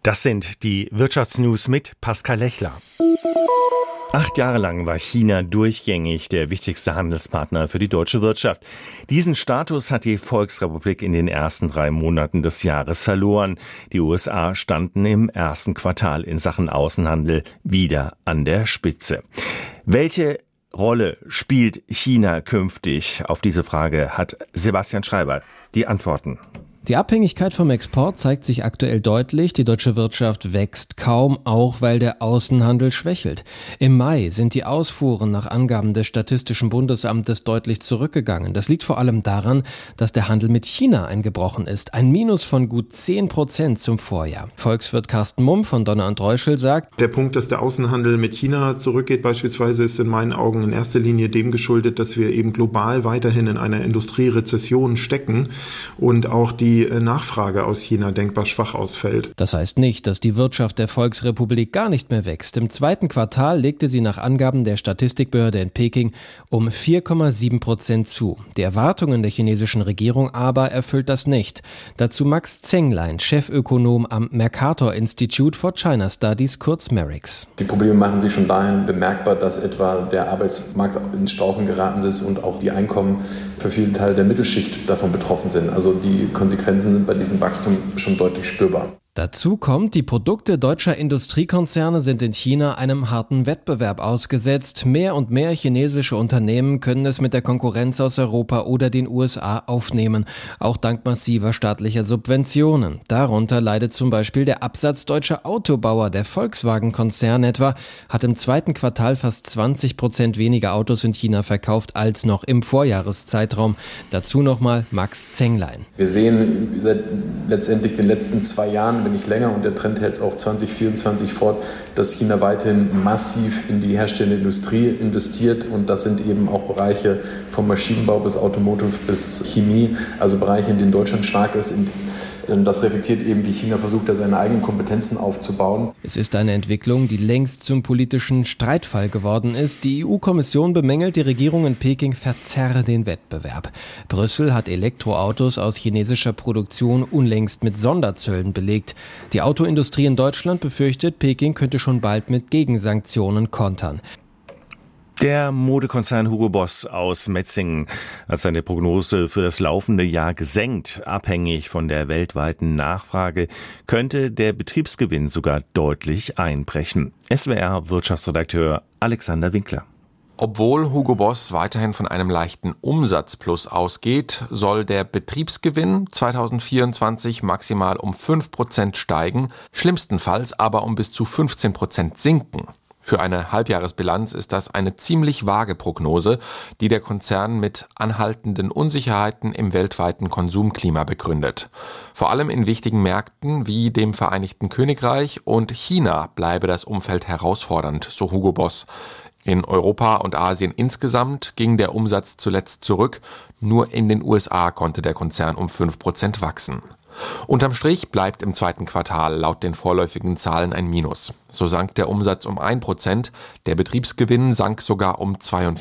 Das sind die Wirtschaftsnews mit Pascal Lechler. 8 Jahre lang war China durchgängig der wichtigste Handelspartner für die deutsche Wirtschaft. Diesen Status hat die Volksrepublik in den ersten 3 Monaten des Jahres verloren. Die USA standen im ersten Quartal in Sachen Außenhandel wieder an der Spitze. Welche Rolle spielt China künftig? Auf diese Frage hat Sebastian Schreiber die Antworten. Die Abhängigkeit vom Export zeigt sich aktuell deutlich. Die deutsche Wirtschaft wächst kaum, auch weil der Außenhandel schwächelt. Im Mai sind die Ausfuhren nach Angaben des Statistischen Bundesamtes deutlich zurückgegangen. Das liegt vor allem daran, dass der Handel mit China eingebrochen ist. Ein Minus von gut 10% zum Vorjahr. Volkswirt Carsten Mumm von Donner und Reuschel sagt: Der Punkt, dass der Außenhandel mit China zurückgeht beispielsweise, ist in meinen Augen in erster Linie dem geschuldet, dass wir eben global weiterhin in einer Industrierezession stecken und auch die Nachfrage aus China denkbar schwach ausfällt. Das heißt nicht, dass die Wirtschaft der Volksrepublik gar nicht mehr wächst. Im zweiten Quartal legte sie nach Angaben der Statistikbehörde in Peking um 4,7% zu. Die Erwartungen der chinesischen Regierung aber erfüllt das nicht. Dazu Max Zenglein, Chefökonom am Mercator Institute for China Studies, kurz MERIX. Die Probleme machen sich schon dahin bemerkbar, dass etwa der Arbeitsmarkt ins Straucheln geraten ist und auch die Einkommen für viele Teile der Mittelschicht davon betroffen sind. Also die Konsequenzen sind bei diesem Wachstum schon deutlich spürbar. Dazu kommt, die Produkte deutscher Industriekonzerne sind in China einem harten Wettbewerb ausgesetzt. Mehr und mehr chinesische Unternehmen können es mit der Konkurrenz aus Europa oder den USA aufnehmen, auch dank massiver staatlicher Subventionen. Darunter leidet zum Beispiel der Absatz deutscher Autobauer. Der Volkswagen-Konzern etwa hat im zweiten Quartal fast 20% weniger Autos in China verkauft als noch im Vorjahreszeitraum. Dazu nochmal Max Zenglein. Wir sehen seit letztendlich den letzten 2 Jahren, wenn nicht länger, und der Trend hält auch 2024 fort, dass China weiterhin massiv in die herstellende Industrie investiert, und das sind eben auch Bereiche vom Maschinenbau bis Automotive bis Chemie, also Bereiche, in denen Deutschland stark ist. Das reflektiert eben, wie China versucht, da seine eigenen Kompetenzen aufzubauen. Es ist eine Entwicklung, die längst zum politischen Streitfall geworden ist. Die EU-Kommission bemängelt, die Regierung in Peking verzerre den Wettbewerb. Brüssel hat Elektroautos aus chinesischer Produktion unlängst mit Sonderzöllen belegt. Die Autoindustrie in Deutschland befürchtet, Peking könnte schon bald mit Gegensanktionen kontern. Der Modekonzern Hugo Boss aus Metzingen hat seine Prognose für das laufende Jahr gesenkt. Abhängig von der weltweiten Nachfrage könnte der Betriebsgewinn sogar deutlich einbrechen. SWR-Wirtschaftsredakteur Alexander Winkler. Obwohl Hugo Boss weiterhin von einem leichten Umsatzplus ausgeht, soll der Betriebsgewinn 2024 maximal um 5% steigen, schlimmstenfalls aber um bis zu 15% sinken. Für eine Halbjahresbilanz ist das eine ziemlich vage Prognose, die der Konzern mit anhaltenden Unsicherheiten im weltweiten Konsumklima begründet. Vor allem in wichtigen Märkten wie dem Vereinigten Königreich und China bleibe das Umfeld herausfordernd, so Hugo Boss. In Europa und Asien insgesamt ging der Umsatz zuletzt zurück, nur in den USA konnte der Konzern um 5% wachsen. Unterm Strich bleibt im zweiten Quartal laut den vorläufigen Zahlen ein Minus. So sank der Umsatz um 1%, der Betriebsgewinn sank sogar um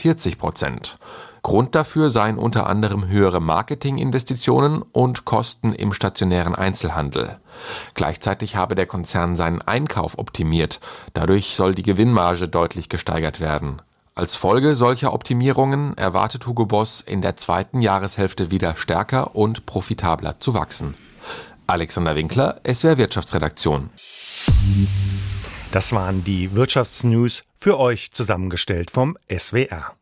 42%. Grund dafür seien unter anderem höhere Marketinginvestitionen und Kosten im stationären Einzelhandel. Gleichzeitig habe der Konzern seinen Einkauf optimiert. Dadurch soll die Gewinnmarge deutlich gesteigert werden. Als Folge solcher Optimierungen erwartet Hugo Boss in der zweiten Jahreshälfte wieder stärker und profitabler zu wachsen. Alexander Winkler, SWR Wirtschaftsredaktion. Das waren die Wirtschaftsnews für euch zusammengestellt vom SWR.